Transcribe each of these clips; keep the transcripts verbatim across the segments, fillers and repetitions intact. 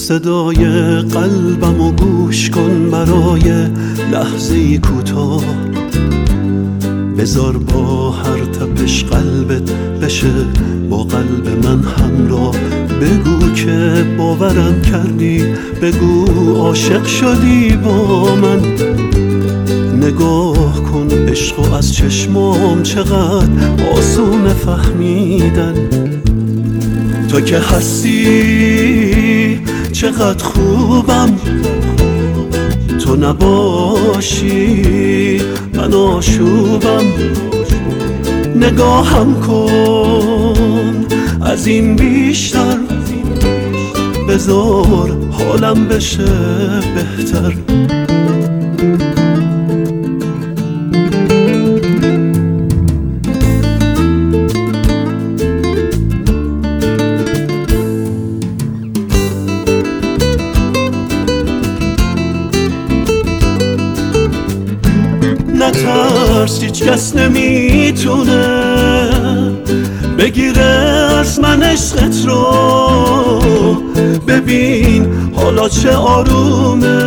صدای قلبمو گوش کن برای لحظه‌ای کوتاه، بذار با هر تپش قلبت بشه با قلب من همراه. بگو که باورم کردی، بگو عاشق شدی با من. نگاه کن عشقو از چشمام چقدر آسونه فهمیدن. تو که هستی چقدر خوبم، تو نباشی من آشوبم. نگاهم کن از این بیشتر، بذار حالم بشه بهتر. نترس، هیچ کس نمیتونه بگیره از من عشقت رو. ببین حالا چه آرومه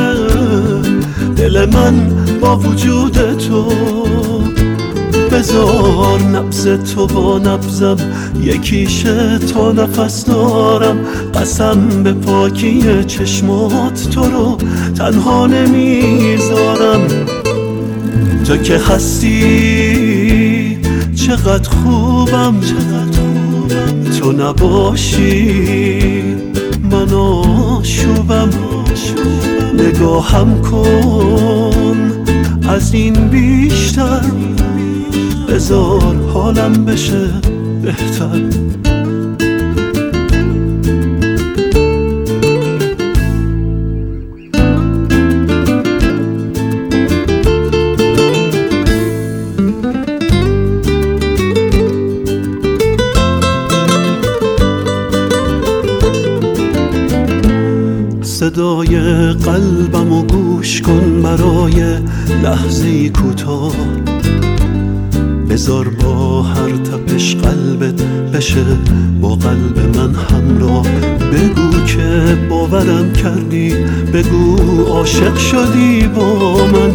دل من با وجود تو. بذار نبض تو با نبضم یکیشه تا نفس دارم. قسم به پاکی چشمات تو رو تنها نمیذارم. تو که هستی چقدر خوبم، چقدر خوبم. تو نباشی من آشوبم. نگاهم کن از این بیشتر، بذار حالم بشه بهتر. صدای قلبمو گوش کن برای لحظه‌ای کوتاه، بذار با هر تپش قلبت بشه با قلب من همراه. بگو که باورم کردی، بگو عاشق شدی با من.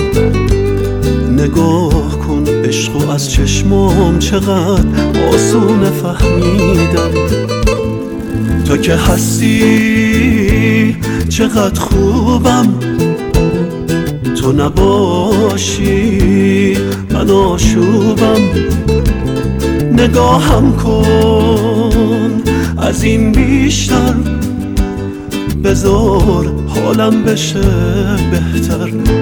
نگاه کن عشقو از چشمام چقدر آسونه فهمیدن. تو که هستی چقدر خوبم، تو نباشی من آشوبم. نگاهم کن از این بیشتر، بذار حالم بشه بهتر.